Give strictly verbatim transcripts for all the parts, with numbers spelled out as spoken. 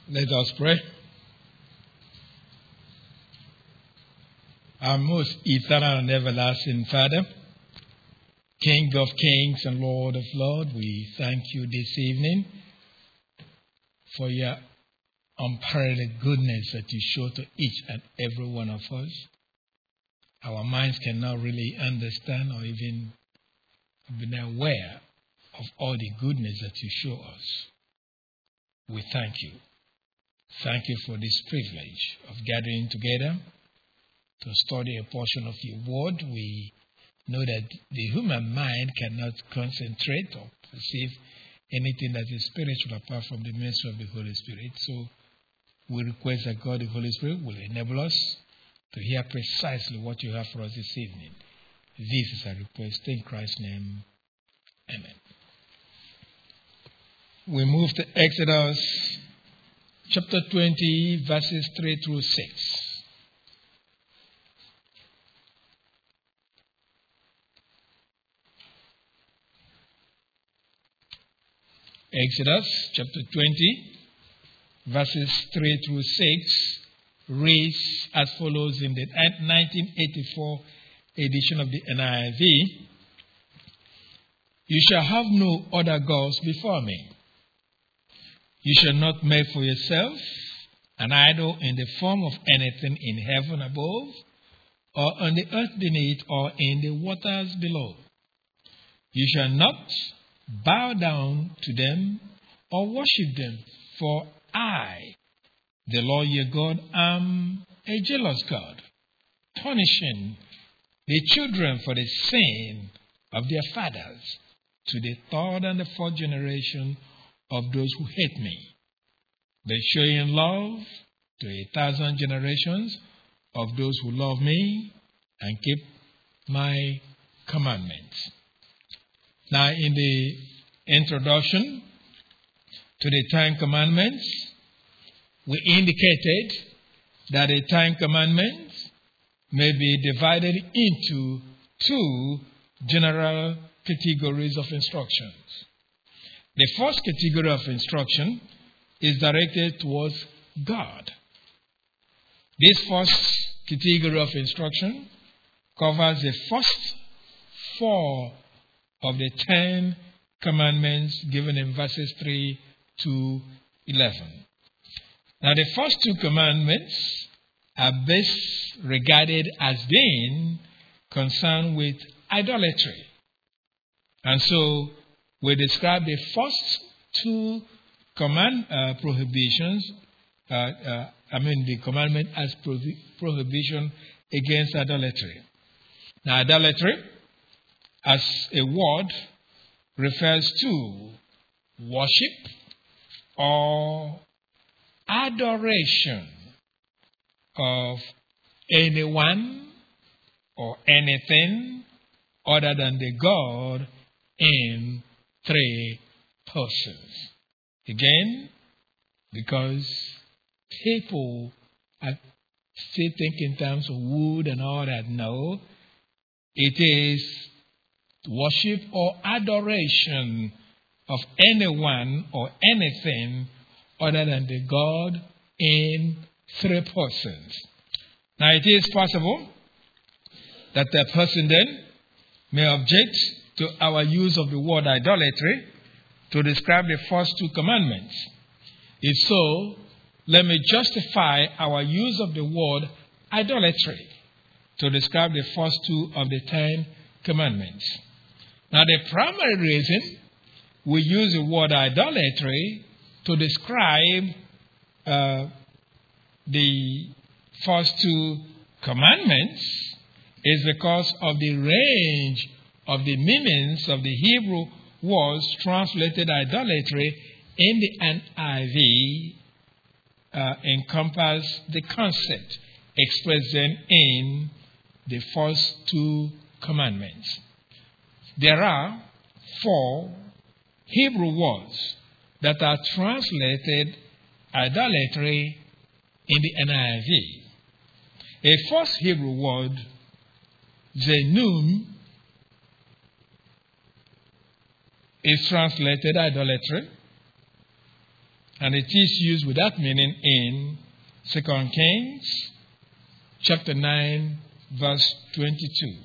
Let us pray. Our most eternal and everlasting Father, King of kings and Lord of lords, we thank you this evening for your unparalleled goodness that you show to each and every one of us. Our minds cannot really understand or even be aware of all the goodness that you show us. We thank you. Thank you for this privilege of gathering together to study a portion of your word. We know that the human mind cannot concentrate or perceive anything that is spiritual apart from the ministry of the Holy Spirit. So we request that God, the Holy Spirit, will enable us to hear precisely what you have for us this evening. This is our request in Christ's name. Amen. We move to Exodus chapter twenty, verses three through six. Exodus chapter twenty, verses three through six reads as follows in the nineteen eighty-four edition of the N I V. You shall have no other gods before me. You shall not make for yourself an idol in the form of anything in heaven above, or on the earth beneath, or in the waters below. You shall not bow down to them or worship them, for I, the Lord your God, am a jealous God, punishing the children for the sin of their fathers to the third and the fourth generation of those who hate me, but showing love to a thousand generations of those who love me and keep my commandments. Now, in the introduction to the Ten Commandments, we indicated that the Ten Commandments may be divided into two general categories of instructions. The first category of instruction is directed towards God. This first category of instruction covers the first four of the Ten Commandments given in verses three to eleven. Now, the first two commandments are best regarded as being concerned with idolatry. And so, we describe the first two command uh, prohibitions, uh, uh, I mean the commandment as prohi- prohibition against idolatry. Now, idolatry as a word refers to worship or adoration of anyone or anything other than the God in three persons. Again, because people are still thinking in terms of wood and all that. No, it is worship or adoration of anyone or anything other than the God in three persons. Now, it is possible that a person then may object to our use of the word idolatry to describe the first two commandments. If so, let me justify our use of the word idolatry to describe the first two of the Ten Commandments. Now, the primary reason we use the word idolatry to describe uh, the first two commandments is because of the range of the meanings of the Hebrew words translated idolatry in the N I V uh, encompass the concept expressed in the first two commandments. There are four Hebrew words that are translated idolatry in the N I V. A first Hebrew word, zenum, is translated idolatry. And it is used with that meaning in Second Kings chapter nine, verse twenty-two.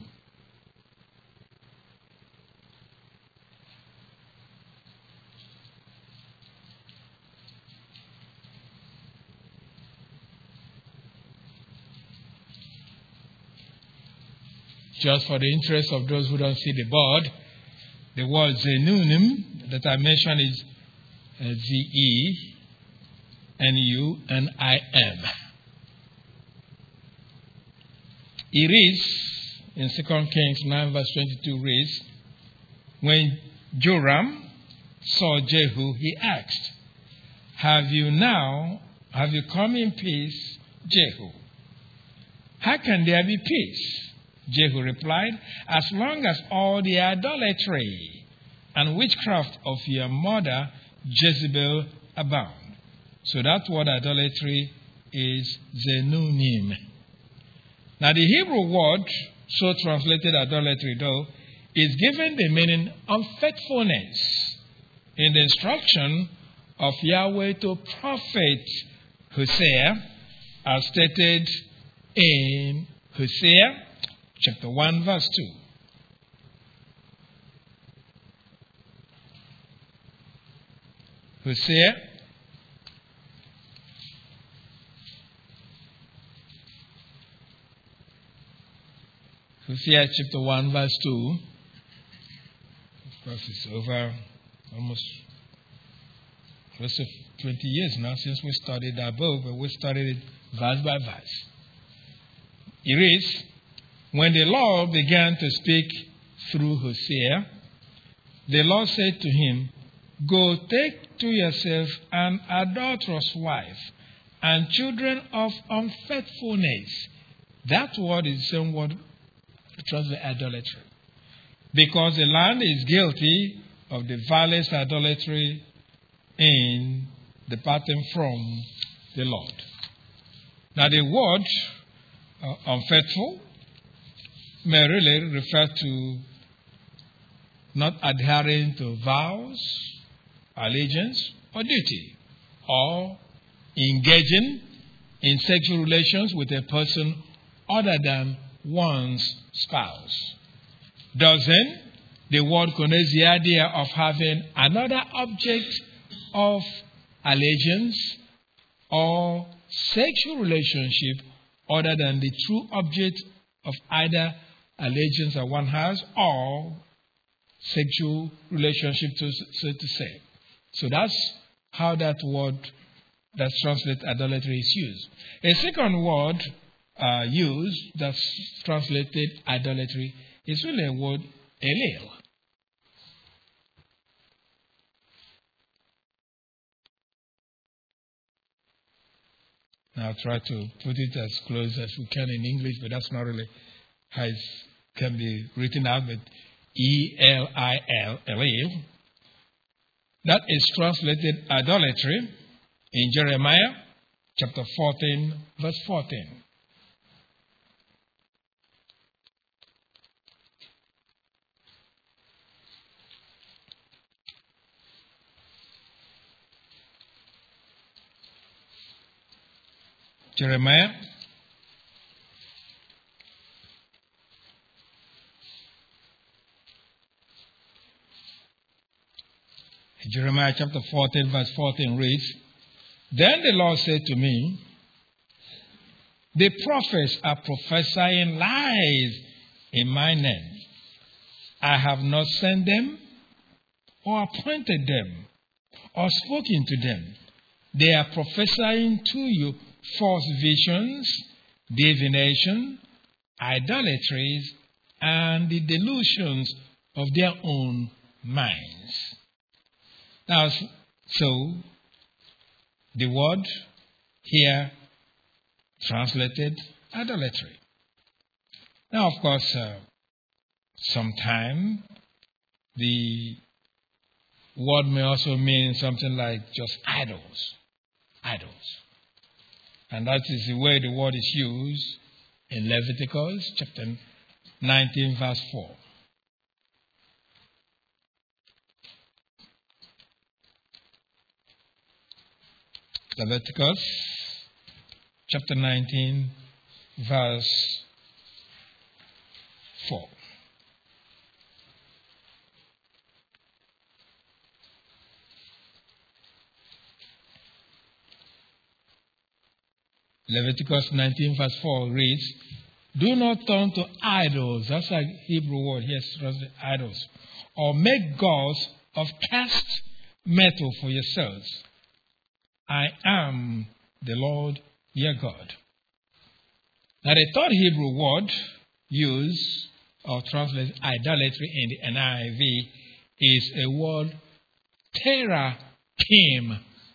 Just for the interest of those who don't see the board, the word Zenunim that I mentioned is Z E N U N I M. It reads in Second Kings nine, verse twenty-two reads, when Joram saw Jehu, he asked, Have you now, have you come in peace, Jehu? How can there be peace? Jehu replied, As long as all the idolatry and witchcraft of your mother Jezebel abound. So that word idolatry is Zenunim. Now the Hebrew word, so translated idolatry though, is given the meaning unfaithfulness in the instruction of Yahweh to prophet Hosea, as stated in Hosea chapter one, verse two. Hosea Hosea chapter one, verse two. Of course, it's over almost close to twenty years now since we studied that book, but we studied it verse by verse. It reads, when the Lord began to speak through Hosea, the Lord said to him, Go take to yourself an adulterous wife and children of unfaithfulness. That word is the same word translated idolatry. Because the land is guilty of the vilest idolatry in departing from the Lord. Now the word uh, unfaithful may really refer to not adhering to vows, allegiance, or duty, or engaging in sexual relations with a person other than one's spouse. Thus then, the word connotes the idea of having another object of allegiance or sexual relationship other than the true object of either allegiance that one has or sexual relationship, to, so to say. So that's how that word that's translated idolatry is used. A second word uh, used that's translated idolatry is really a word elil. Now I'll try to put it as close as we can in English, but that's not really how it can be written out, but E L I L, elil. That is translated idolatry in Jeremiah chapter fourteen, verse fourteen. Jeremiah Jeremiah chapter fourteen, verse fourteen reads, Then the Lord said to me, The prophets are prophesying lies in my name. I have not sent them or appointed them or spoken to them. They are prophesying to you false visions, divination, idolatries, and the delusions of their own minds. Now, so, the word here translated idolatry. Now, of course, uh, sometimes the word may also mean something like just idols. Idols. And that is the way the word is used in Leviticus chapter nineteen, verse four. Leviticus chapter nineteen, verse four. Leviticus nineteen, verse four reads, "Do not turn to idols," that's a Hebrew word here, translated idols, "or make gods of cast metal for yourselves. I am the Lord your God." Now, the third Hebrew word used or translated idolatry in the N I V is a word terapim.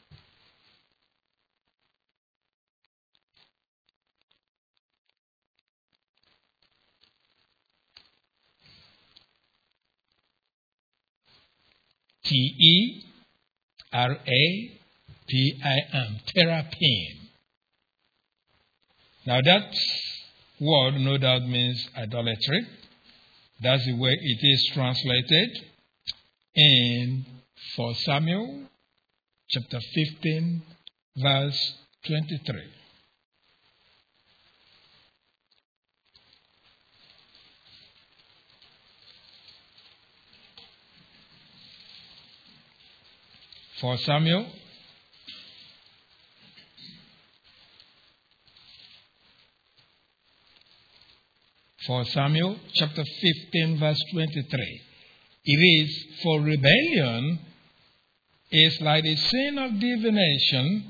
T E R A P I M, terapim. Now that word no doubt means idolatry. That's the way it is translated in First Samuel chapter fifteen, verse twenty-three. First Samuel First Samuel chapter fifteen, verse twenty-three. It is, "For rebellion is like the sin of divination,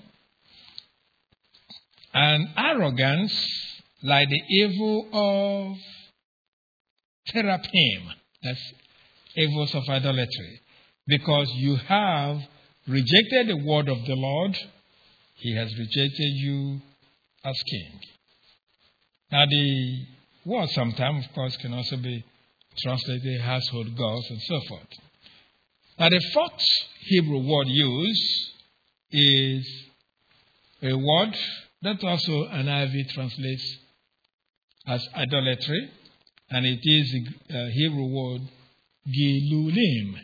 and arrogance like the evil of terapim." That's evils of idolatry. Because you have rejected the word of the Lord, he has rejected you as king. Now, the word sometimes, of course, can also be translated household gods and so forth. Now, the fourth Hebrew word used is a word that also N I V translates as idolatry, and it is the uh, Hebrew word gilulim.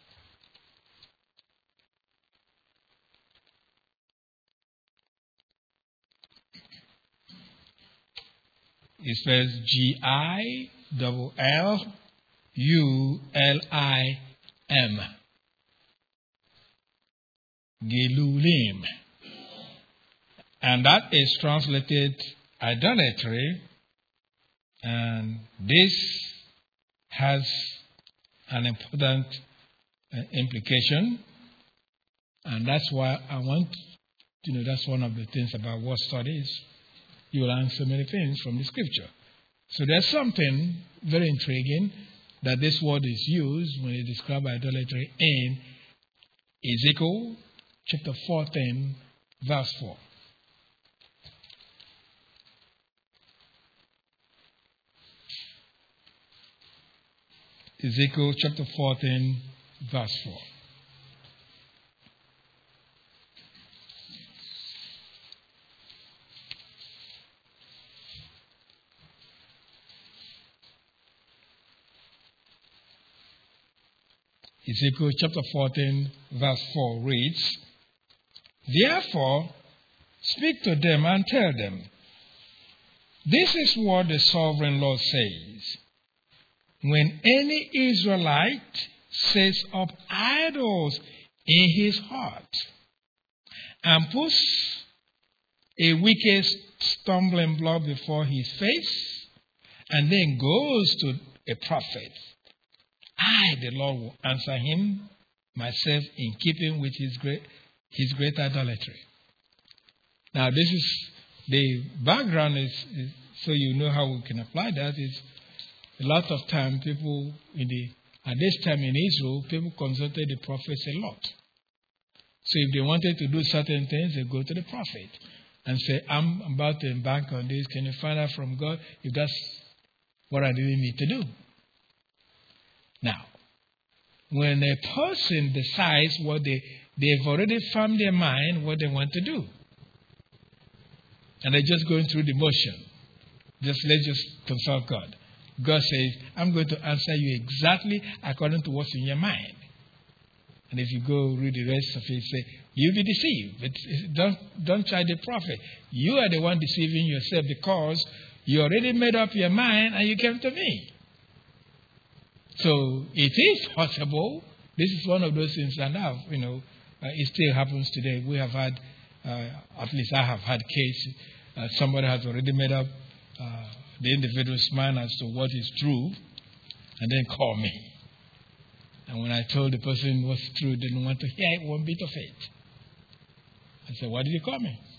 It says G I L L U L I M. Gilulim. And that is translated idolatry. And this has an important uh, implication. And that's why I want, you know, that's one of the things about word studies. You will learn so many things from the scripture. So there's something very intriguing that this word is used when it describes idolatry in Ezekiel chapter fourteen, verse four. Ezekiel chapter fourteen, verse four. Ezekiel chapter fourteen, verse four reads, "Therefore, speak to them and tell them, this is what the sovereign Lord says. When any Israelite sets up idols in his heart and puts a wicked stumbling block before his face and then goes to a prophet, I, the Lord, will answer him myself in keeping with his great, his great idolatry." Now, this is the background, is, is so you know how we can apply that. Is a lot of time people in the at this time in Israel, people consulted the prophets a lot. So if they wanted to do certain things, they go to the prophet and say, "I'm about to embark on this. Can you find out from God if that's what I really need to do?" Now, when a person decides what they, they've already formed their mind, what they want to do, and they're just going through the motion, just let's just consult God. God says, "I'm going to answer you exactly according to what's in your mind." And And if you go read the rest of it, say, you'll be deceived. But don't, don't try the prophet. You are the one deceiving yourself because you already made up your mind and you came to me. So it is possible. This is one of those things that have, you know, uh, it still happens today. We have had, uh, at least I have had case, uh, somebody has already made up uh, the individual's mind as to what is true and then call me. And when I told the person what's true, they didn't want to hear one bit of it. I said, why did you call me?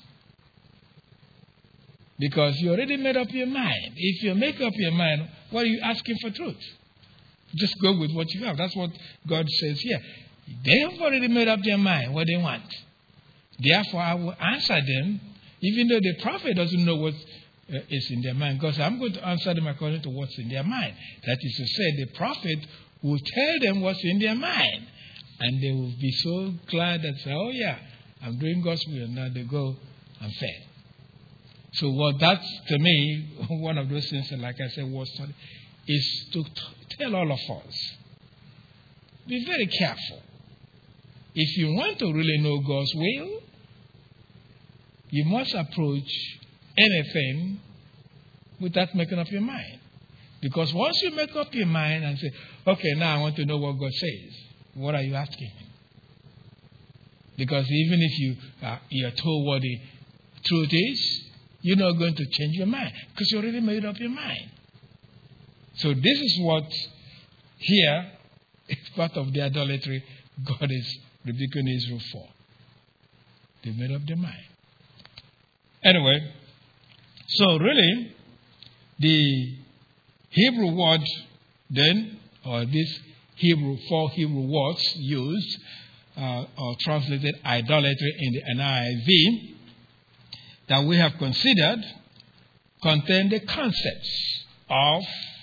Because you already made up your mind. If you make up your mind, what are you asking for truth? Just go with what you have. That's what God says here. They have already made up their mind what they want. Therefore, I will answer them, even though the prophet doesn't know what uh, is in their mind. Because I'm going to answer them according to what's in their mind. That is to say, the prophet will tell them what's in their mind. And they will be so glad that say, oh yeah, I'm doing God's will. And now they go and fail. So what that's, to me, one of those things that, like I said, was study, is to t- tell all of us, be very careful. If you want to really know God's will, you must approach anything without making up your mind. Because once you make up your mind and say, okay, now I want to know what God says, what are you asking him? Because even if you uh, you're told what the truth is, you're not going to change your mind because you already made up your mind. So this is what here is part of the idolatry God is rebuking Israel for. They made up their mind. Anyway, so really, the Hebrew word then, or this Hebrew, four Hebrew words used uh, or translated idolatry in the N I V that we have considered contain the concepts of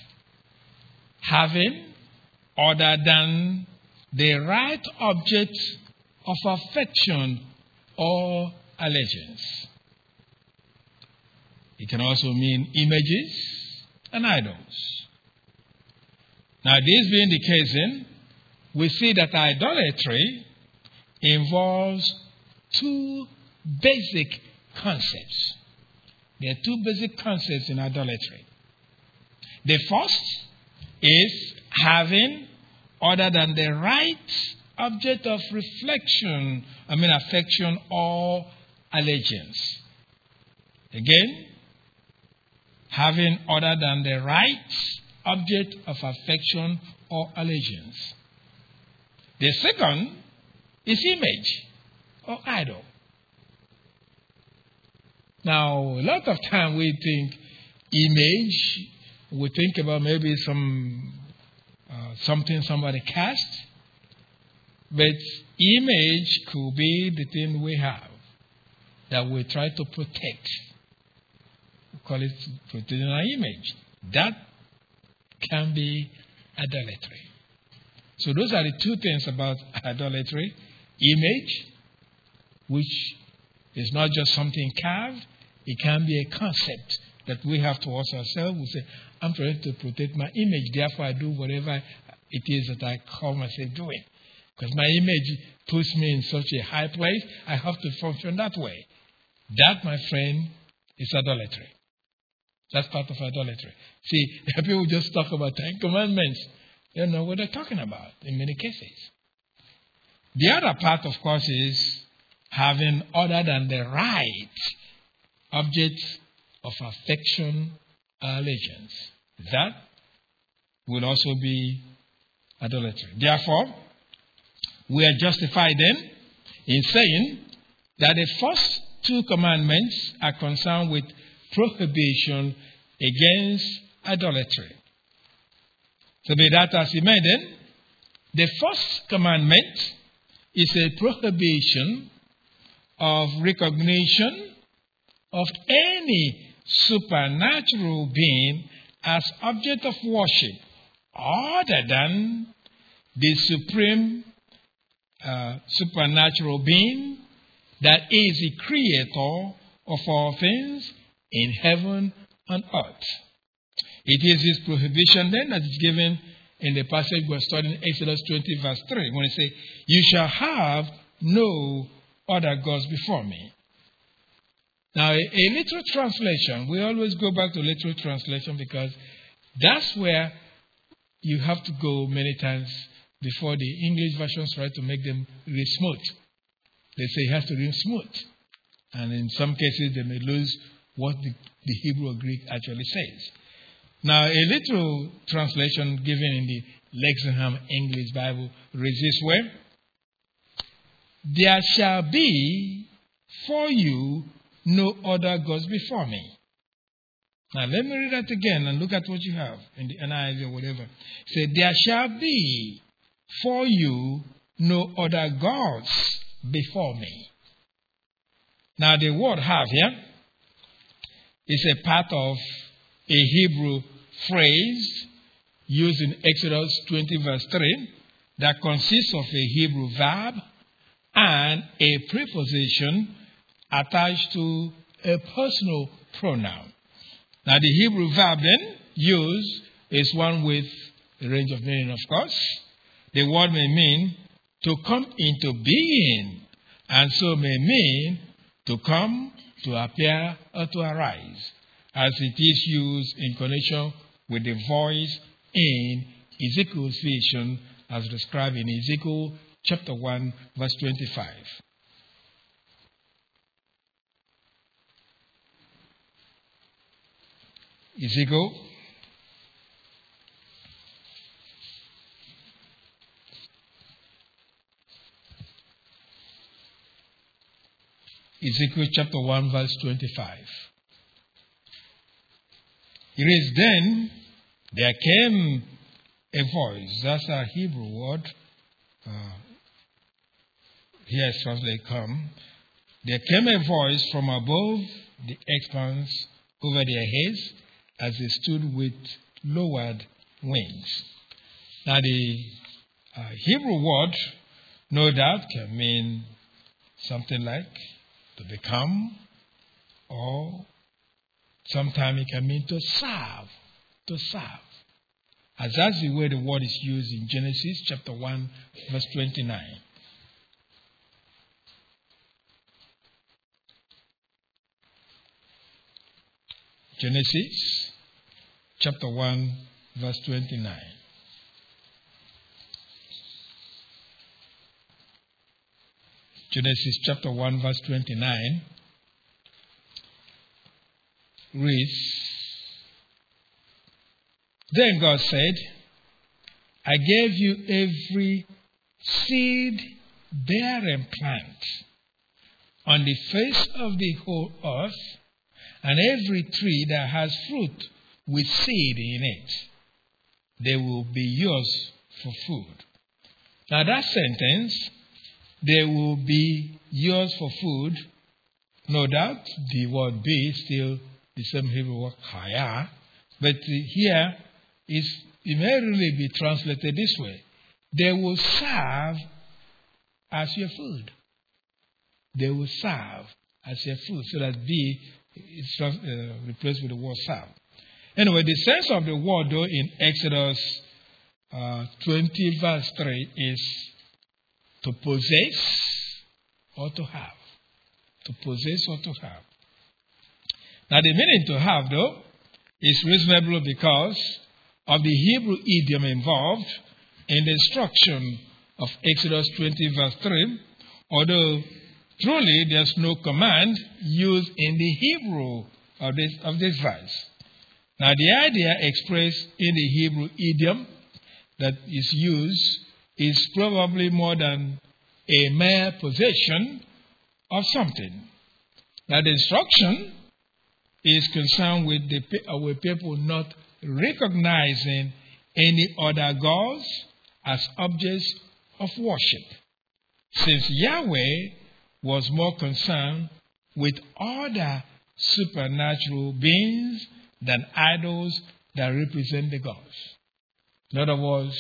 having other than the right object of affection or allegiance. It can also mean images and idols. Now, this being the case, then, we see that idolatry involves two basic concepts. There are two basic concepts in idolatry. The first is having other than the right object of reflection, I mean affection or allegiance. Again, having other than the right object of affection or allegiance. The second is image or idol. Now, a lot of time we think image, we think about maybe some uh, something somebody cast, but image could be the thing we have that we try to protect. We call it protecting our image. That can be idolatry. So those are the two things about idolatry. Image, which is not just something carved, it can be a concept that we have towards ourselves. We say, I'm trying to protect my image, therefore I do whatever it is that I call myself doing. Because my image puts me in such a high place, I have to function that way. That, my friend, is idolatry. That's part of idolatry. See, people just talk about Ten Commandments. They don't know what they're talking about in many cases. The other part, of course, is having other than the right object of affection or allegiance. That will also be idolatry. Therefore, we are justified then in saying that the first two commandments are concerned with prohibition against idolatry. So be that as it may then, the first commandment is a prohibition of recognition of any supernatural being as object of worship other than the supreme uh, supernatural being that is the creator of all things in heaven and earth. It is this prohibition then that is given in the passage we're studying, Exodus twenty, verse three, when it says, "You shall have no other gods before me." Now, a, a literal translation, we always go back to literal translation because that's where you have to go many times before the English versions try to make them read smooth. They say it has to read smooth. And in some cases, they may lose what the, the Hebrew or Greek actually says. Now, a literal translation given in the Lexham English Bible reads this way: "There shall be for you no other gods before me." Now, let me read that again and look at what you have in the N I V or whatever. Say, "There shall be for you no other gods before me." Now, the word "have" here is a part of a Hebrew phrase used in Exodus twenty, verse three, that consists of a Hebrew verb and a preposition attached to a personal pronoun. Now, the Hebrew verb then used is one with a range of meaning, of course. The word may mean to come into being, and so may mean to come, to appear, or to arise, as it is used in connection with the voice in Ezekiel's vision as described in Ezekiel chapter one, verse twenty-five. Ezekiel Ezekiel chapter one, verse twenty-five. It is then there came a voice. That's a Hebrew word. Uh, here it's translated come. There came a voice from above the expanse over their heads as they stood with lowered wings. Now, the uh, Hebrew word, no doubt, can mean something like to become, or sometimes it can mean to serve, to serve. As that's the way the word is used in Genesis chapter one, verse twenty-nine. Genesis chapter one, verse twenty-nine. Genesis chapter one, verse twenty-nine reads, "Then God said, I gave you every seed-bearing plant on the face of the whole earth, and every tree that has fruit with seed in it. They will be yours for food." Now that sentence, "they will be yours for food," no doubt the word "be" is still the same Hebrew word "haya," but here is, it may really be translated this way: they will serve as your food. They will serve as your food, so that "be" is uh, replaced with the word "serve." Anyway, the sense of the word, though, in Exodus uh, twenty, verse three is to possess or to have. To possess or to have. Now, the meaning "to have," though, is reasonable because of the Hebrew idiom involved in the instruction of Exodus twenty, verse three, although truly there's no command used in the Hebrew of this, of this verse. Now, the idea expressed in the Hebrew idiom that is used is probably more than a mere possession of something. Now, the instruction is concerned with the with people not recognizing any other gods as objects of worship, since Yahweh was more concerned with other supernatural beings than idols that represent the gods. In other words,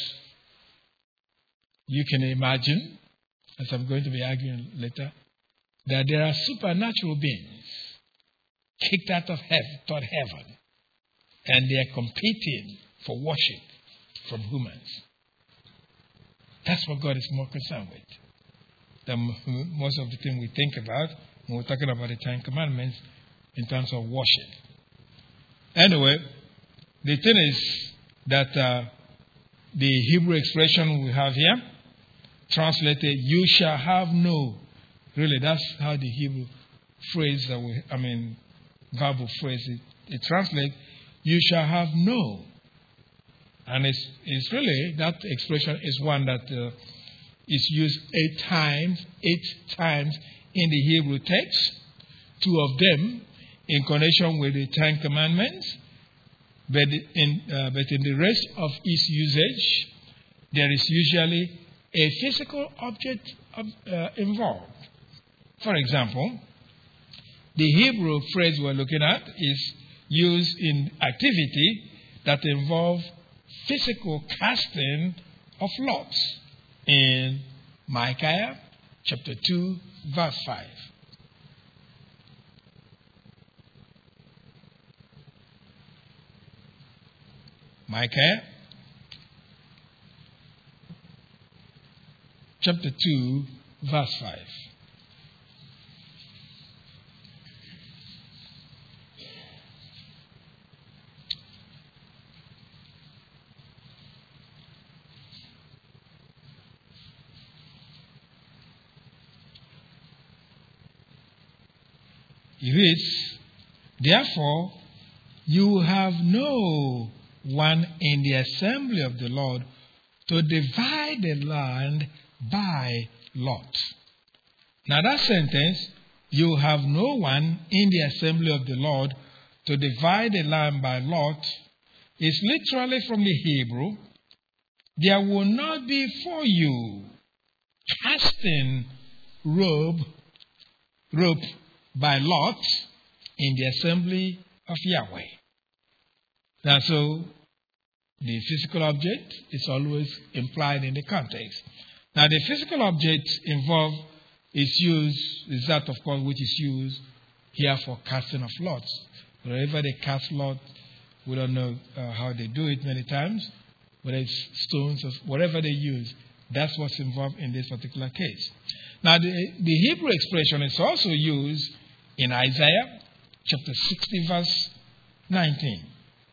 you can imagine, as I'm going to be arguing later, that there are supernatural beings kicked out of heaven, toward heaven, and they are competing for worship from humans. That's what God is more concerned with than most of the things we think about when we're talking about the Ten Commandments in terms of worship. Anyway, the thing is that uh, the Hebrew expression we have here, translated, you shall have no. Really, that's how the Hebrew phrase, that we, I mean, verbal phrase, it, it translates, you shall have no. And it's, it's really, that expression is one that uh, is used eight times, eight times in the Hebrew text. Two of them in connection with the Ten Commandments. But in, uh, but in the rest of its usage, there is usually a physical object of, uh, involved. For example, the Hebrew phrase we're looking at is used in activity that involve physical casting of lots in Micaiah chapter two, verse five. Micaiah chapter two, verse five. It reads, therefore, you have no one in the assembly of the Lord to divide the land by lot. Now that sentence, you have no one in the assembly of the Lord to divide the land by lot, is literally from the Hebrew, there will not be for you casting robe, rope by lot in the assembly of Yahweh. Now, so the physical object is always implied in the context. Now, the physical object involved is used, is that, of course, which is used here for casting of lots. Wherever they cast lot, we don't know uh, how they do it many times, whether it's stones or whatever they use. That's what's involved in this particular case. Now, the, the Hebrew expression is also used in Isaiah chapter sixty, verse nineteen.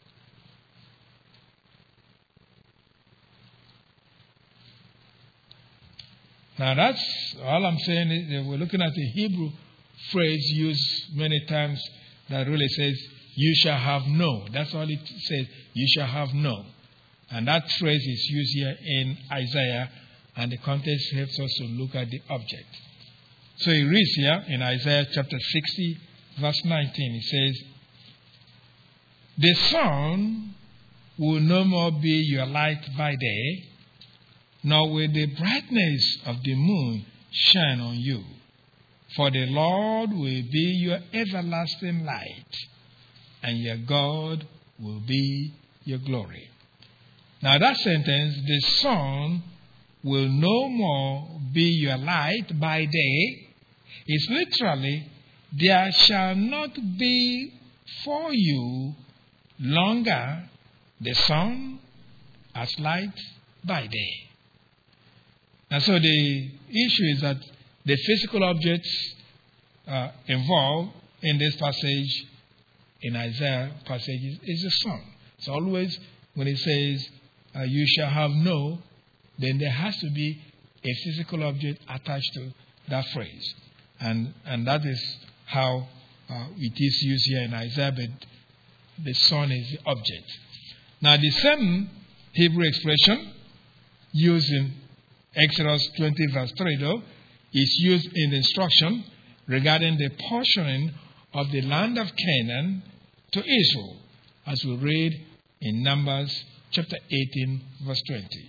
Now, that's all I'm saying is that we're looking at the Hebrew phrase used many times that really says, you shall have no. That's all it says, you shall have no. And that phrase is used here in Isaiah, and the context helps us to look at the object. So it reads here in Isaiah chapter sixty, verse nineteen, it says, the sun will no more be your light by day, nor will the brightness of the moon shine on you. For the Lord will be your everlasting light, and your God will be your glory. Now that sentence, the sun will no more be your light by day, is literally, there shall not be for you longer the sun as light by day. And so the issue is that the physical objects uh, involved in this passage, in Isaiah passage, is, is the sun. It's always when it says, uh, you shall have no, then there has to be a physical object attached to that phrase. And, and that is how uh, it is used here in Isaiah, but the sun is the object. Now the same Hebrew expression used in Exodus twenty, verse three, though, is used in the instruction regarding the portioning of the land of Canaan to Israel, as we read in Numbers chapter eighteen, verse twenty.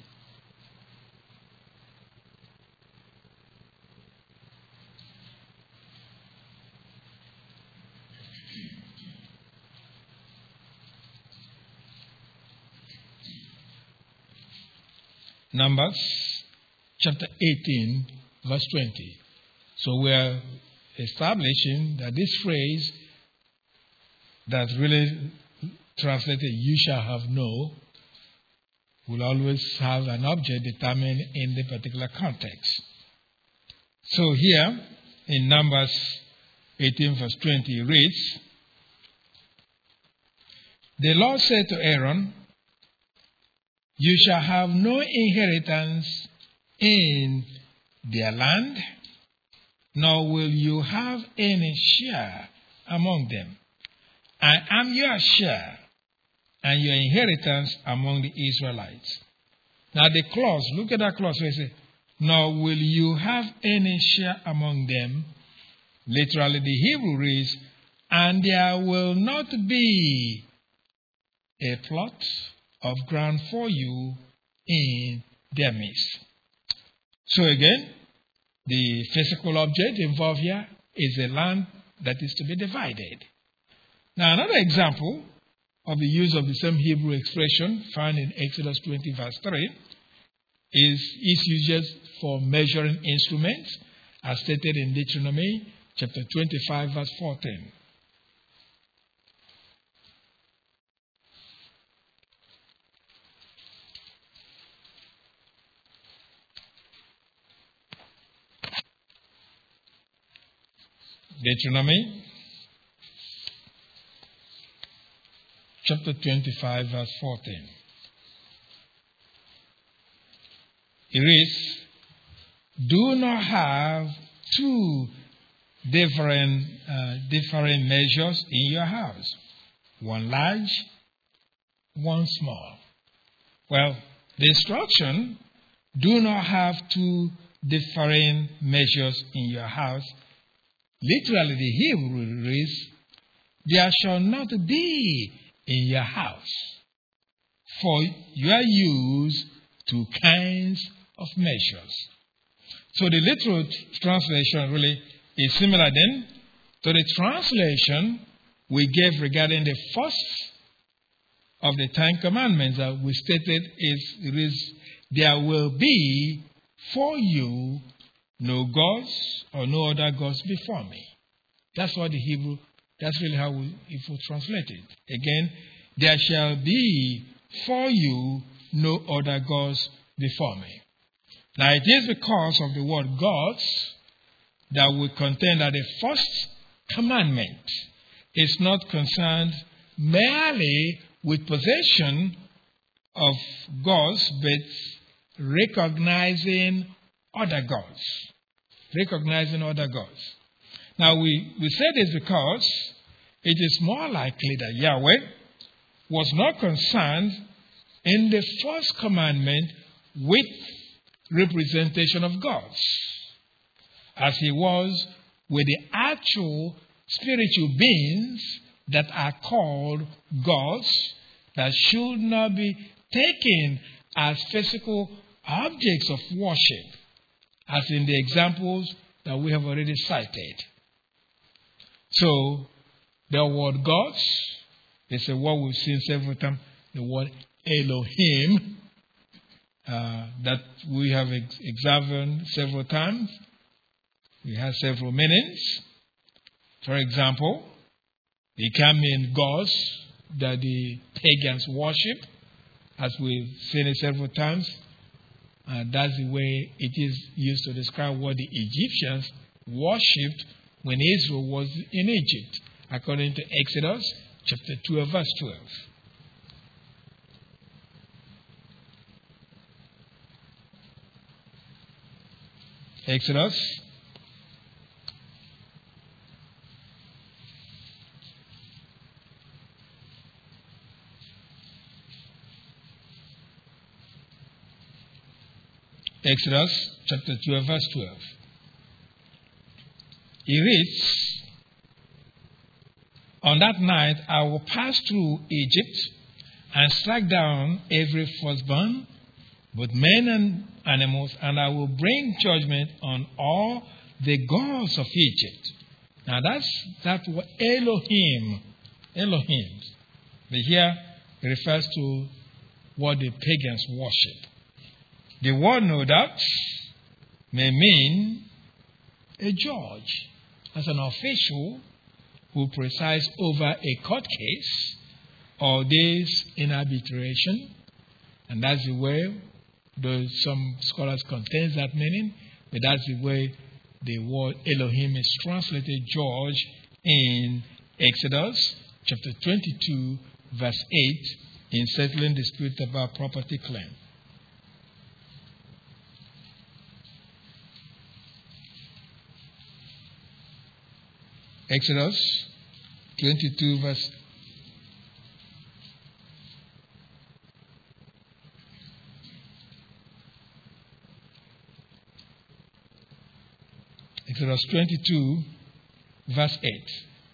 Numbers chapter eighteen, verse twenty. So we are establishing that this phrase that really translated, you shall have no, will always have an object determined in the particular context. So here, in Numbers eighteen verse twenty, it reads, "The Lord said to Aaron, you shall have no inheritance in their land, nor will you have any share among them. I am your share and your inheritance among the Israelites." Now the clause, look at that clause where it says, "Nor will you have any share among them." Literally, the Hebrew reads, "And there will not be a plot of ground for you in their midst." So again, the physical object involved here is a land that is to be divided. Now another example of the use of the same Hebrew expression found in Exodus twenty verse three is its usage for measuring instruments, as stated in Deuteronomy chapter twenty-five verse fourteen. Deuteronomy chapter twenty-five verse fourteen. It reads, "Do not have two different uh, different measures in your house, one large, one small." Well, the instruction, "Do not have two different measures in your house," literally the Hebrew reads, "There shall not be in your house for your use two kinds of measures." So the literal translation really is similar then to the translation we gave regarding the first of the Ten Commandments that we stated is, it is, "There will be for you no gods or no other gods before me." That's what the Hebrew, that's really how we, if we translate it. Again, "There shall be for you no other gods before me." Now it is because of the word gods that we contend that the first commandment is not concerned merely with possession of gods, but recognizing other gods. Recognizing other gods. Now we, we say this because it is more likely that Yahweh was not concerned in the first commandment with representation of gods, as he was with the actual spiritual beings that are called gods, that should not be taken as physical objects of worship, as in the examples that we have already cited. So, the word gods is a word we've seen several times, the word Elohim, uh, that we have ex- examined several times. We have several meanings. For example, it can mean gods that the pagans worship, as we've seen it several times. Uh, that's the way it is used to describe what the Egyptians worshipped when Israel was in Egypt, according to Exodus chapter twelve, verse twelve. Exodus Exodus chapter twelve, verse twelve. It reads, "On that night I will pass through Egypt and strike down every firstborn, both men and animals, and I will bring judgment on all the gods of Egypt." Now that's that word Elohim. Elohim. But here it refers to what the pagans worship. The word, no doubt, may mean a judge, as an official who presides over a court case or deals in arbitration. And that's the way, though some scholars contend that meaning, but that's the way the word Elohim is translated, George, in Exodus chapter twenty-two, verse eight, in settling dispute about property claim. Exodus twenty-two, verse Exodus twenty-two, verse eight.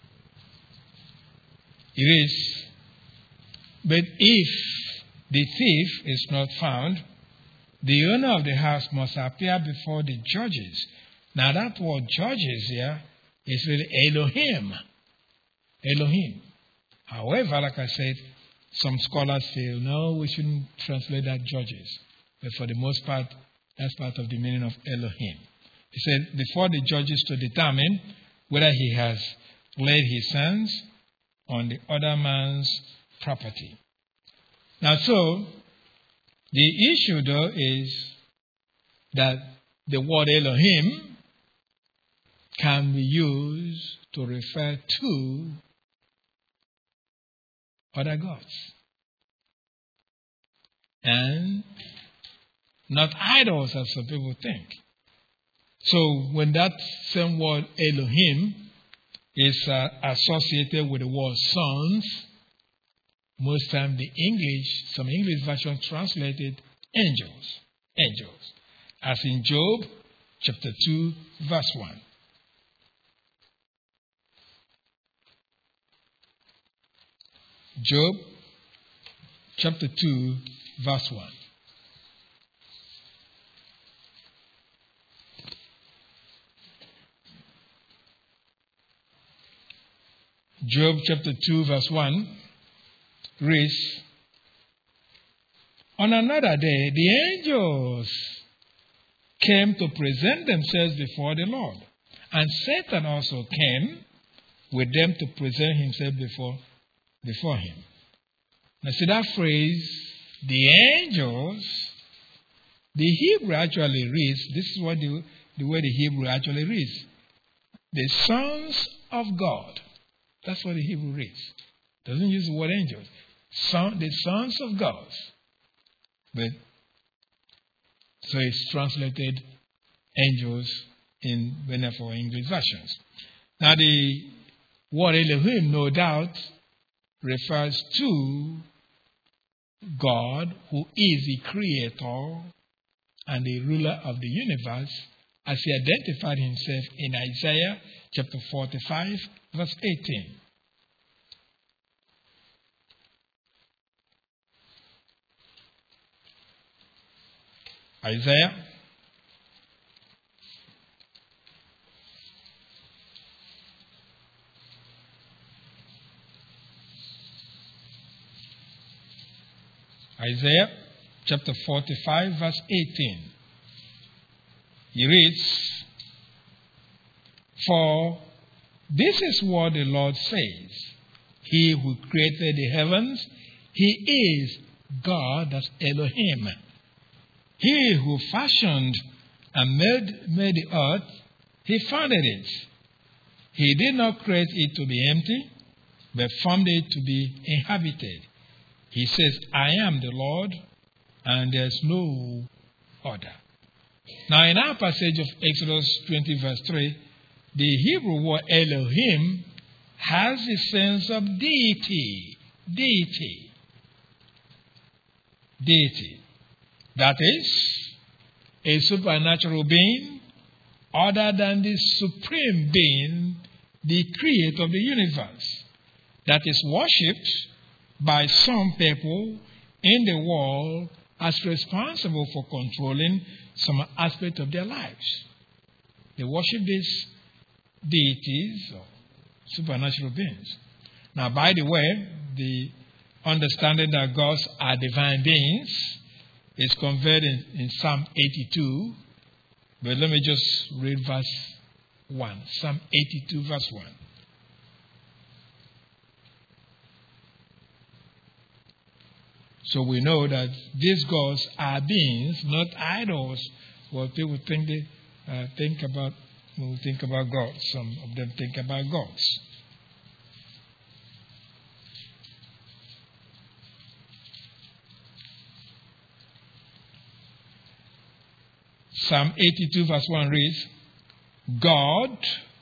It is, but if the thief is not found, the owner of the house must appear before the judges. Now that word judges here is really Elohim. Elohim. However, like I said, some scholars feel, no, we shouldn't translate that judges. But for the most part, that's part of the meaning of Elohim. He said, before the judges to determine whether he has laid his hands on the other man's property. Now, so, the issue, though, is that the word Elohim can be used to refer to other gods. And not idols, as some people think. So when that same word Elohim is uh, associated with the word sons, most times the English, some English versions translated angels. Angels. As in Job chapter two, verse one. Job chapter two, verse one. Job chapter two, verse one reads, on another day, the angels came to present themselves before the Lord, and Satan also came with them to present himself before, before him. Now see that phrase, the angels, the Hebrew actually reads, this is what the, the way the Hebrew actually reads, the sons of God. That's what the Hebrew reads. It doesn't use the word angels. Son, the sons of God. But so it's translated angels in many of our English versions. Now the word Elohim, no doubt, refers to God, who is the creator and the ruler of the universe, as he identified himself in Isaiah chapter forty-five, verse eighteen. Isaiah Isaiah chapter forty-five, verse eighteen. He reads, for this is what the Lord says, he who created the heavens, he is God, that's Elohim. He who fashioned and made, made the earth, he founded it. He did not create it to be empty, but formed it to be inhabited. He says, I am the Lord, and there's no other. Now, in our passage of Exodus twenty, verse three, the Hebrew word Elohim has the sense of deity. Deity. Deity. That is, a supernatural being other than the supreme being, the creator of the universe, that is worshipped by some people in the world as responsible for controlling some aspect of their lives. They worship these deities or supernatural beings. Now, by the way, the understanding that gods are divine beings is conveyed in, in Psalm eighty-two. But let me just read verse one. Psalm eighty-two, verse one. So we know that these gods are beings, not idols. Well, people think they uh, think about will think about gods. Some of them think about gods. Psalm eighty-two verse one reads, God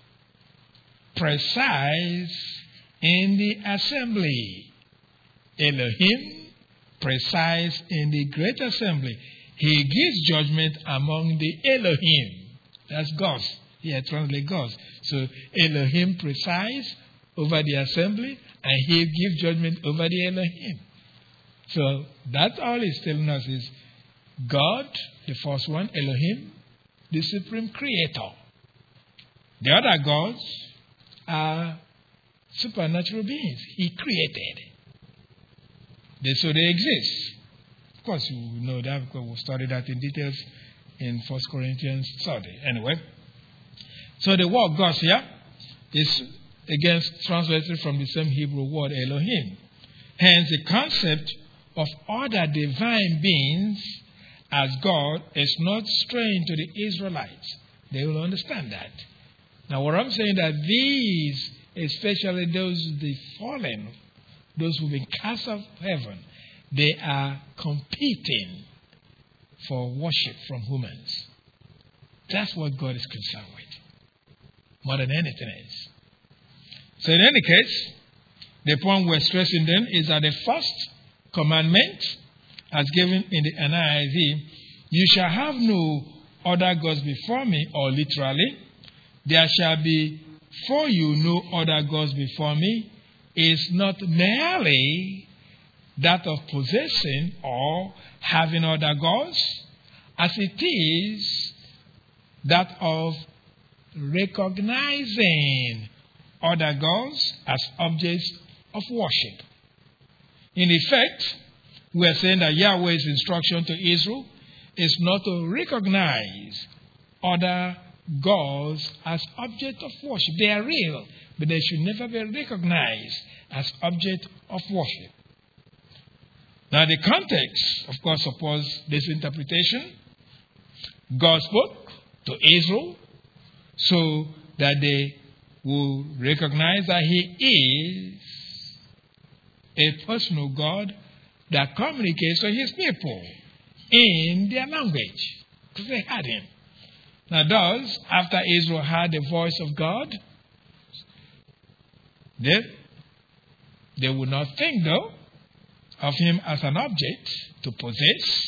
presides in the assembly. Elohim presides in the great assembly. He gives judgment among the Elohim. That's gods. Here, translate gods. So Elohim presides over the assembly, and he gives judgment over the Elohim. So that's all he's telling us is God, the first one, Elohim, the supreme creator. The other gods are supernatural beings he created. They, so they exist. Of course, you know that because we'll study that in details in First Corinthians thirty. Anyway, so the word gods here is again translated from the same Hebrew word Elohim. Hence, the concept of other divine beings as God is not strange to the Israelites. They will understand that. Now, what I'm saying that these, especially those the fallen, those who've been cast off heaven, they are competing for worship from humans. That's what God is concerned with, more than anything else. So in any case, the point we're stressing then is that the first commandment, as given in the N I V, you shall have no other gods before me, or literally, there shall be for you no other gods before me, is not merely that of possessing or having other gods, as it is that of recognizing other gods as objects of worship. In effect, we are saying that Yahweh's instruction to Israel is not to recognize other gods as objects of worship. They are real, but they should never be recognized as objects of worship. Now, the context, of course, supports this interpretation. God spoke to Israel so that they will recognize that He is a personal God that communicates to His people in their language, because they had Him. Now, thus, after Israel heard the voice of God, they, they would not think, though, of Him as an object to possess,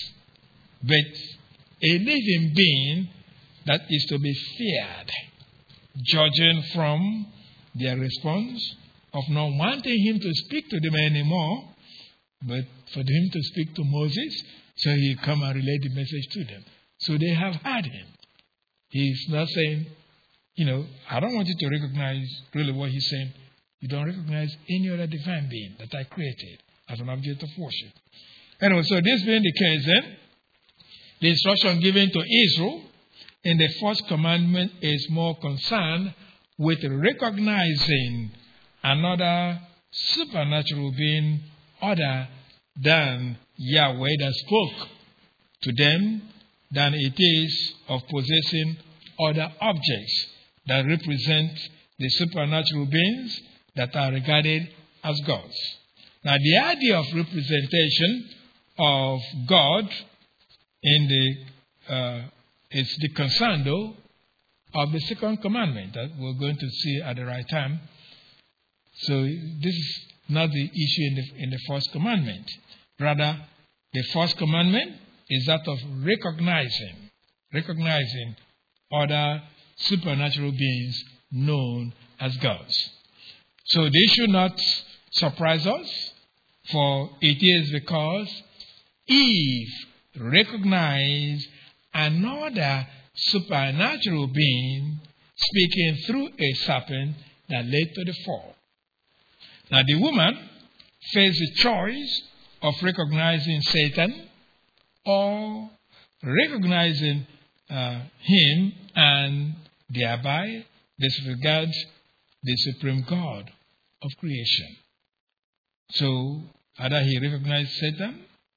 but a living being that is to be feared, judging from their response of not wanting Him to speak to them anymore, but for Him to speak to Moses, so He come and relay the message to them. So they have heard Him. He's not saying, you know, I don't want you to recognize really what He's saying. You don't recognize any other divine being that I created as an object of worship. Anyway, so this being the case then, the instruction given to Israel in the first commandment is more concerned with recognizing another supernatural being other than Yahweh that spoke to them than it is of possessing other objects that represent the supernatural beings that are regarded as gods. Now, the idea of representation of God in the uh, is the concern, though, of the second commandment that we're going to see at the right time. So this is not the issue in the in the first commandment. Rather, the first commandment is that of recognizing, recognizing other supernatural beings known as gods. So this should not surprise us, for it is because Eve recognized another supernatural being speaking through a serpent that led to the fall. Now the woman faced the choice of recognizing Satan or recognizing uh, him and thereby disregard the supreme God of creation. So either he recognized Satan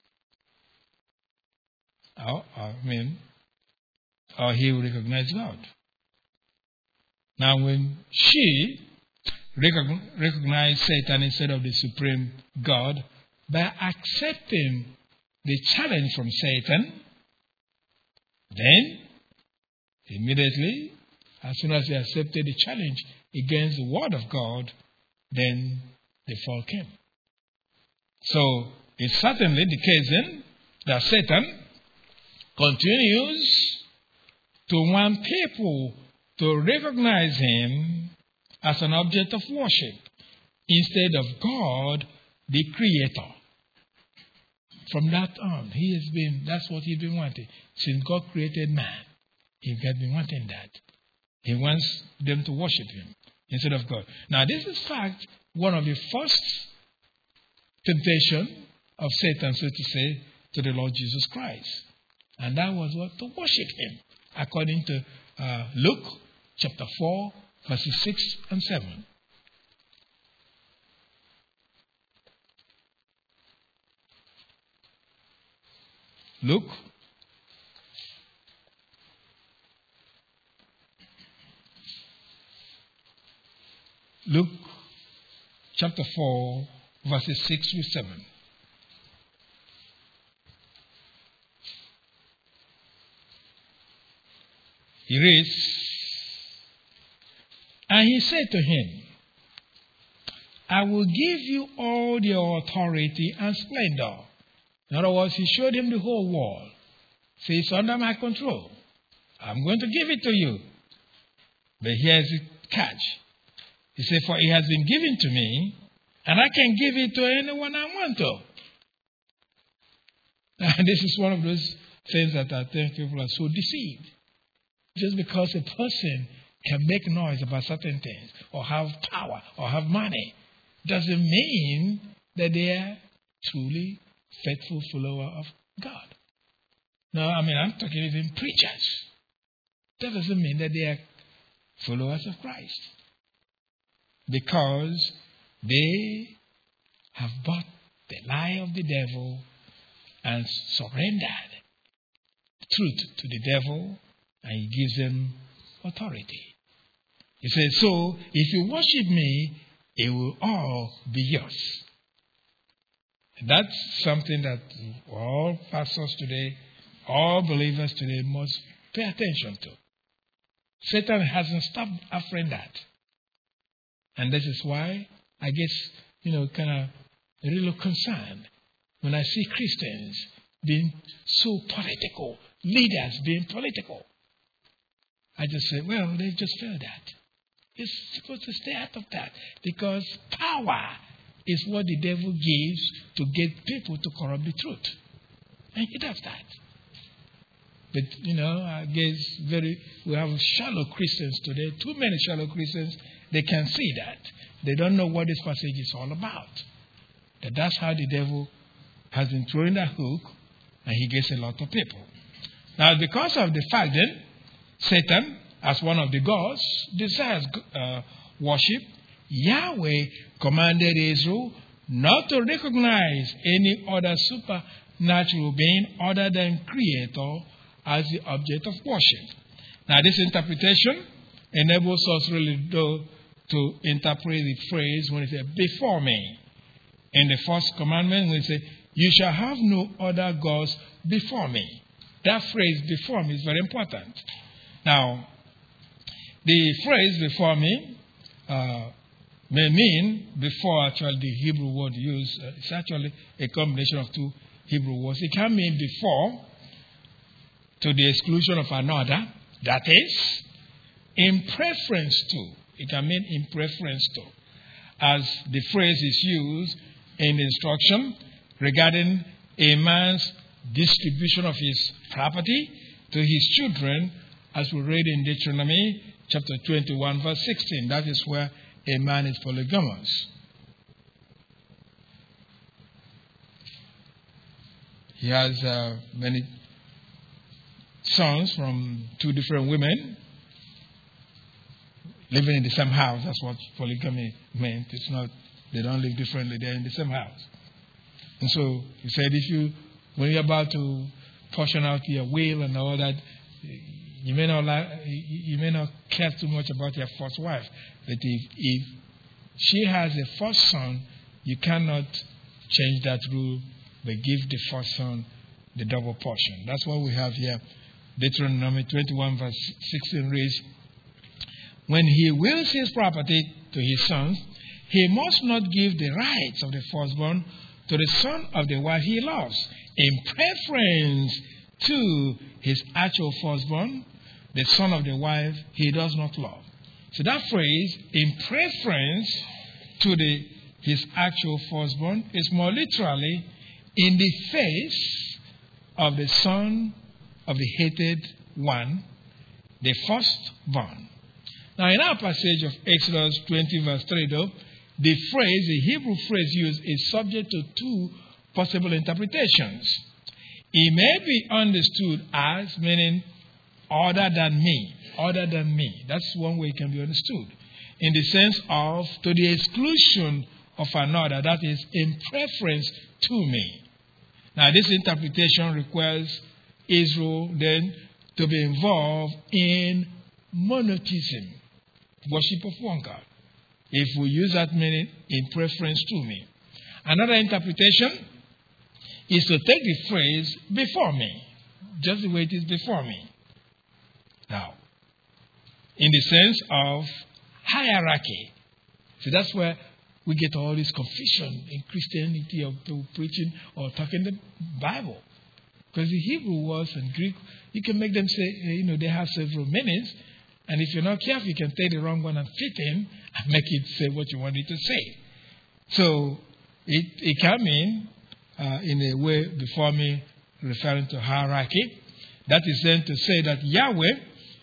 or, or, I mean, or he will recognize God. Now, when she recogn- recognized Satan instead of the supreme God by accepting the challenge from Satan, then immediately, as soon as he accepted the challenge against the word of God, then the fall came. So it's certainly the case then that Satan continues to want people to recognize him as an object of worship instead of God, the Creator. From that on, he has been, that's what he's been wanting. Since God created man, he has been wanting that. He wants them to worship him instead of God. Now, this is, in fact, one of the first temptation of Satan, so to say, to the Lord Jesus Christ. And that was what? To worship him, according to uh, Luke chapter four, verses six and seven. Luke Luke chapter four, verses six to seven. He reads, and he said to him, I will give you all the authority and splendor. In other words, he showed him the whole world. So it's under my control. I'm going to give it to you. But here's the catch. He said, for it has been given to me, and I can give it to anyone I want to. And this is one of those things that I think people are so deceived. Just because a person can make noise about certain things, or have power, or have money, doesn't mean that they are truly faithful follower of God. No, I mean, I'm talking even preachers. That doesn't mean that they are followers of Christ. Because they have bought the lie of the devil and surrendered truth to the devil, and he gives them authority. He says, so if you worship me, it will all be yours. That's something that all pastors today, all believers today must pay attention to. Satan hasn't stopped offering that. And this is why I guess, you know, kind of a little concerned when I see Christians being so political, leaders being political. I just say, well, they just failed that. You're supposed to stay out of that, because power is what the devil gives to get people to corrupt the truth. And he does that. But, you know, I guess very we have shallow Christians today, too many shallow Christians. They can see that. They don't know what this passage is all about. That that's how the devil has been throwing that hook, and he gets a lot of people. Now, because of the fact that Satan, as one of the gods, desires uh, worship, Yahweh commanded Israel not to recognize any other supernatural being other than Creator as the object of worship. Now, this interpretation enables us really though to interpret the phrase when it says, before me. In the first commandment, when it says, you shall have no other gods before me. That phrase, before me, is very important. Now, the phrase before me uh, may mean before, actually, the Hebrew word used. Uh, it's actually a combination of two Hebrew words. It can mean before to the exclusion of another. That is, in preference to. It can mean in preference to. As the phrase is used in instruction regarding a man's distribution of his property to his children, as we read in Deuteronomy chapter twenty-one, verse sixteen. That is where a man is polygamous. He has uh, many sons from two different women living in the same house. That's what polygamy meant. It's not, they don't live differently, they're in the same house. And so he said, if you, when you're about to portion out your will and all that. You may not like, you may not care too much about your first wife, but if if she has a first son, you cannot change that rule, but give the first son the double portion. That's what we have here. Deuteronomy twenty-one verse sixteen reads, when he wills his property to his sons, he must not give the rights of the firstborn to the son of the wife he loves, in preference to his actual firstborn, the son of the wife he does not love. So that phrase, in preference to the his actual firstborn, is more literally in the face of the son of the hated one, the firstborn. Now, in our passage of Exodus twenty, verse three, though, the phrase, the Hebrew phrase used, is subject to two possible interpretations. It may be understood as meaning other than me, other than me. That's one way it can be understood. In the sense of to the exclusion of another, that is, in preference to me. Now, this interpretation requires Israel then to be involved in monotheism, worship of one God, if we use that meaning in preference to me. Another interpretation is to take the phrase before me, just the way it is before me. Now, in the sense of hierarchy. So that's where we get all this confusion in Christianity of people preaching or talking the Bible. Because the Hebrew words and Greek, you can make them say, you know, they have several meanings. And if you're not careful, you can take the wrong one and fit in and make it say what you want it to say. So it, it can mean, uh, in a way before me, referring to hierarchy. That is then to say that Yahweh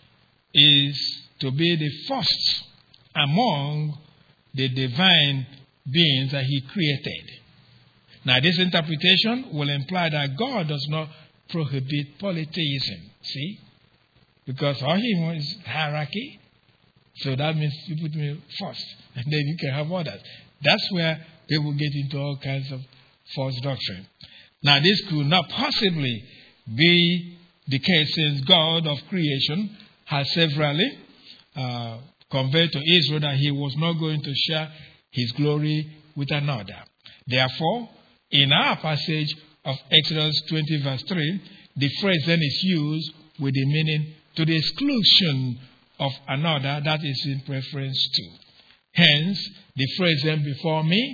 is to be the first among the divine beings that he created. Now, this interpretation will imply that God does not prohibit polytheism. See? Because all he wants is hierarchy. So that means you put me first, and then you can have others. That's where people get into all kinds of false doctrine. Now, this could not possibly be the case, since God of creation has severally uh, conveyed to Israel that he was not going to share his glory with another. Therefore, in our passage of Exodus twenty, verse three, the phrase then is used with the meaning to the exclusion of another, that is in preference to. Hence, the phrase then before me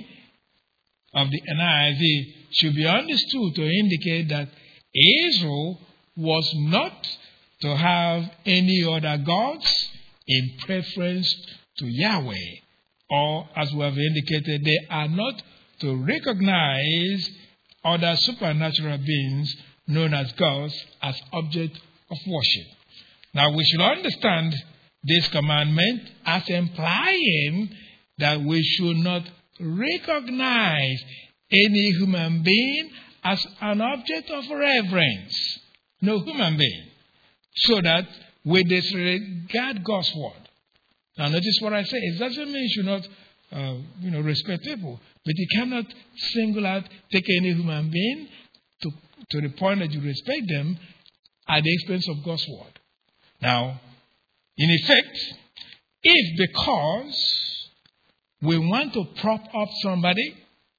of the N I V should be understood to indicate that Israel was not to have any other gods in preference to Yahweh. Or, as we have indicated, they are not to recognize other supernatural beings known as gods as object of worship. Now, we should understand this commandment as implying that we should not recognize any human being as an object of reverence. No human being. So that we disregard God's word. Now, notice what I say. It doesn't mean you should not uh, you know, respect people. But you cannot single out, take any human being to, to the point that you respect them at the expense of God's word. Now, in effect, if because we want to prop up somebody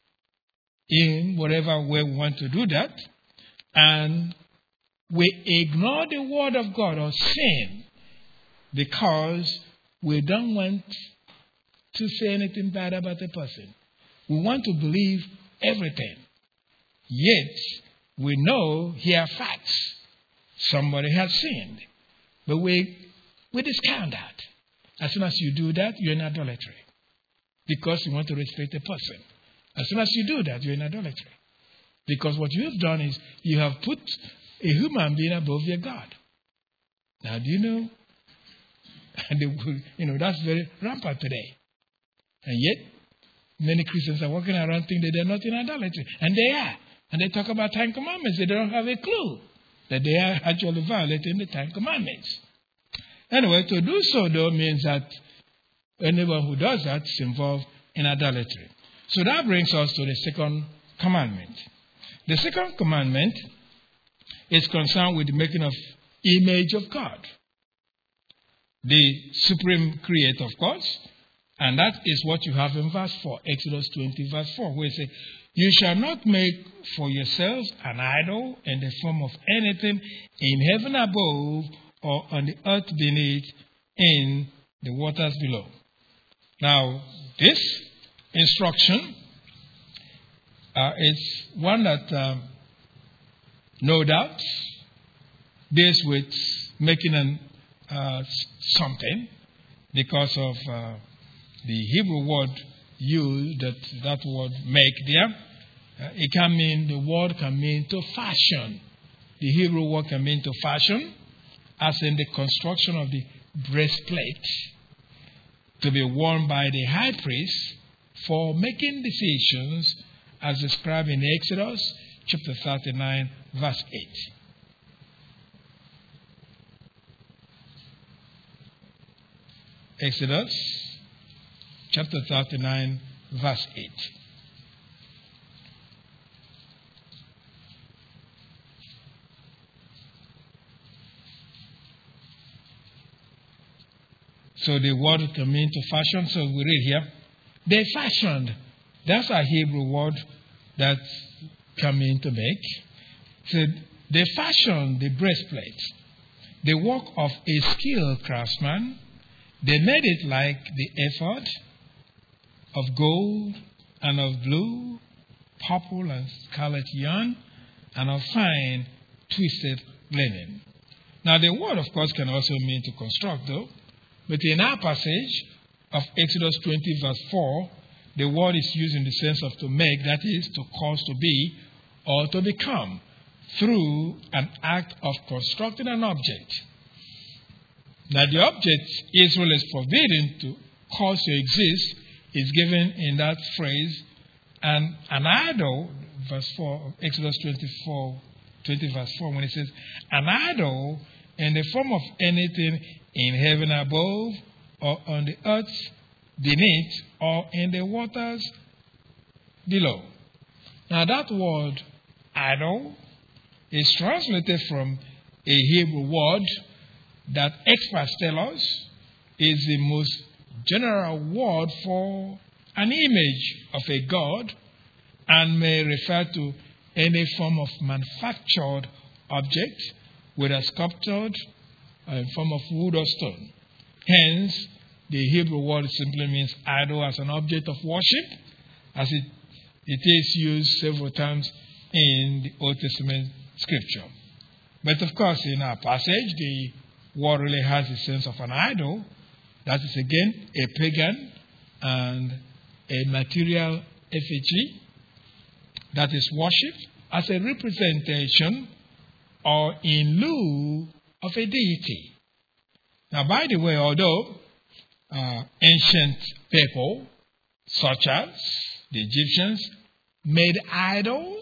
in whatever way we want to do that, and we ignore the word of God or sin because we don't want to say anything bad about a person. We want to believe everything. Yet, we know here are facts. Somebody has sinned. But we, we discount that. As soon as you do that, you're in idolatry. Because you want to respect a person. As soon as you do that, you're in idolatry. Because what you have done is you have put a human being above your God. Now, do you know? you know, that's very rampant today. And yet, many Christians are walking around thinking that they're not in idolatry. And they are. And they talk about Ten Commandments. They don't have a clue that they are actually violating the Ten Commandments. Anyway, to do so, though, means that anyone who does that is involved in idolatry. So that brings us to the second commandment. The second commandment is concerned with the making of image of God, the supreme creator, of course. And that is what you have in verse four, Exodus twenty, verse four, where it says, you shall not make for yourselves an idol in the form of anything in heaven above or on the earth beneath, in the waters below. Now, this instruction uh, is one that um, no doubt deals with making an, uh, something, because of uh, the Hebrew word used, that, that word make there. Uh, it can mean, the word can mean to fashion. The Hebrew word can mean to fashion, as in the construction of the breastplate to be worn by the high priest for making decisions, as described in Exodus chapter thirty-nine, verse eight. Exodus chapter thirty-nine, verse eight. So the word can mean to fashion. So we read here, they fashioned. That's a Hebrew word that can mean to make. So they fashioned the breastplate, the work of a skilled craftsman. They made it like the ephod, of gold and of blue, purple and scarlet yarn, and of fine twisted linen. Now the word, of course, can also mean to construct, though. But in our passage of Exodus twenty, verse four, the word is used in the sense of to make, that is, to cause to be or to become, through an act of constructing an object. Now, the object Israel is forbidden to cause to exist is given in that phrase, and an idol, verse four, Exodus twenty-four, twenty, verse four, when it says, an idol in the form of anything in heaven above, or on the earth beneath, or in the waters below. Now that word idol is translated from a Hebrew word that experts tell us is the most general word for an image of a god, and may refer to any form of manufactured object, whether sculptured or in form of wood or stone. Hence, the Hebrew word simply means idol as an object of worship, as it, it is used several times in the Old Testament scripture. But of course, in our passage, the word really has the sense of an idol. That is again a pagan and a material effigy that is worshipped as a representation or in lieu of a deity. Now, by the way, although uh, ancient people, such as the Egyptians, made idols,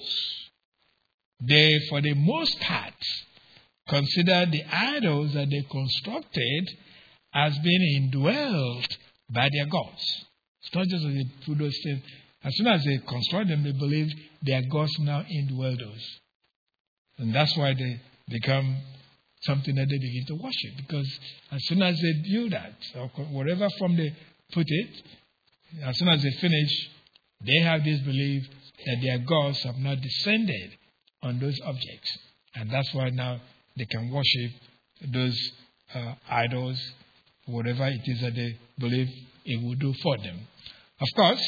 they, for the most part, considered the idols that they constructed as being indwelt by their gods. It's not just that they put those things. As soon as they construct them, they believe their gods now indwell those. And that's why they become something that they begin to worship. Because as soon as they do that, or whatever form they put it, as soon as they finish, they have this belief that their gods have not descended on those objects. And that's why now they can worship those uh, idols, whatever it is that they believe it will do for them. Of course,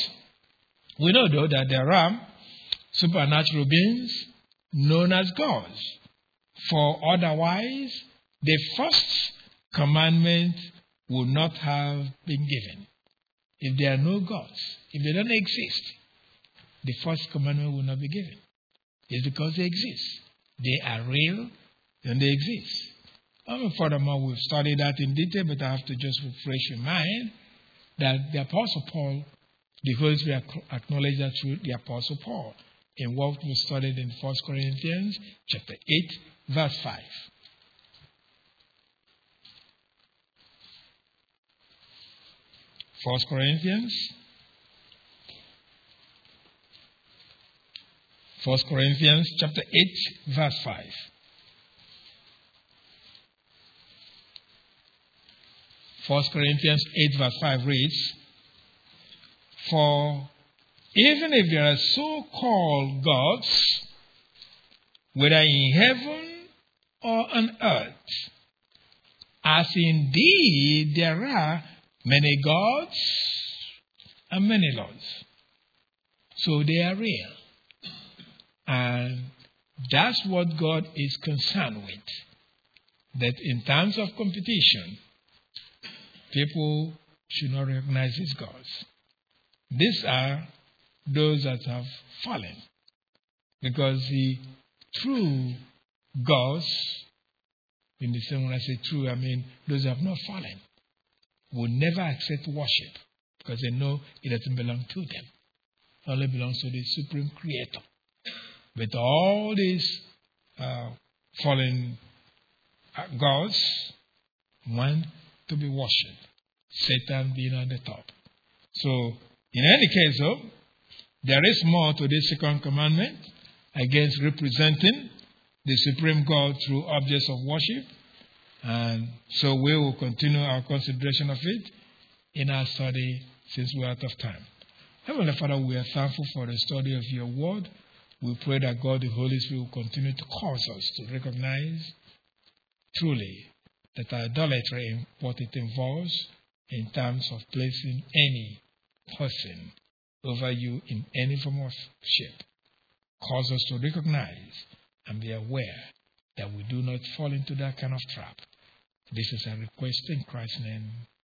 we know, though, that there are supernatural beings known as gods. For otherwise, the first commandment would not have been given. If there are no gods, if they don't exist, the first commandment will not be given. It's because they exist. They are real and they exist. And furthermore, we've studied that in detail, but I have to just refresh your mind that the Apostle Paul, the Holy Spirit acknowledged that through the Apostle Paul in what we studied in First Corinthians chapter eight, verse five. First Corinthians, First Corinthians chapter eight, verse five. First Corinthians eight verse five reads, "For even if there are so-called gods, whether in heaven or on earth, as indeed there are many gods and many lords." So they are real. And that's what God is concerned with. That in terms of competition, people should not recognize these gods. These are those that have fallen. Because the true gods, in the same way I say true, I mean those who have not fallen, will never accept worship because they know it doesn't belong to them. It only belongs to the Supreme Creator. But all these uh, fallen uh, gods want to be worshipped, Satan being on the top. So, in any case, though, there is more to this second commandment against representing the Supreme God through objects of worship. And so we will continue our consideration of it in our study since we're out of time. Heavenly Father, we are thankful for the study of your word. We pray that God, the Holy Spirit, will continue to cause us to recognize truly that idolatry and what it involves in terms of placing any person over you in any form of shape. Cause us to recognize and be aware that we do not fall into that kind of trap. This is a request in Christ's name.